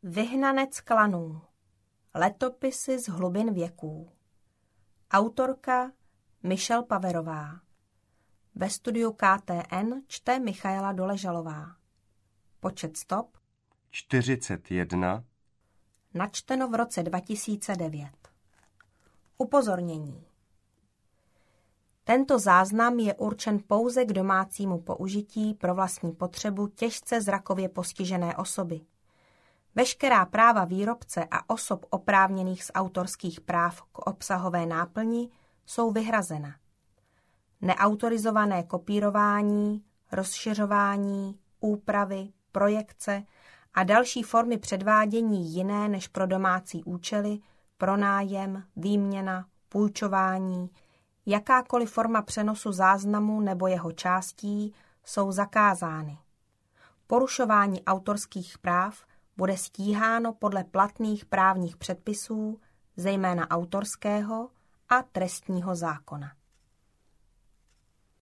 Vyhnanec klanů. Letopisy z hlubin věků. Autorka Michelle Paverová. Ve studiu KTN čte Michaela Doležalová. Počet stop 41. Načteno v roce 2009. Upozornění. Tento záznam je určen pouze k domácímu použití pro vlastní potřebu těžce zrakově postižené osoby. Veškerá práva výrobce a osob oprávněných z autorských práv k obsahové náplni jsou vyhrazena. Neautorizované kopírování, rozšiřování, úpravy, projekce a další formy předvádění jiné než pro domácí účely, pronájem, výměna, půjčování, jakákoliv forma přenosu záznamu nebo jeho částí jsou zakázány. Porušování autorských práv bude stíháno podle platných právních předpisů, zejména autorského a trestního zákona.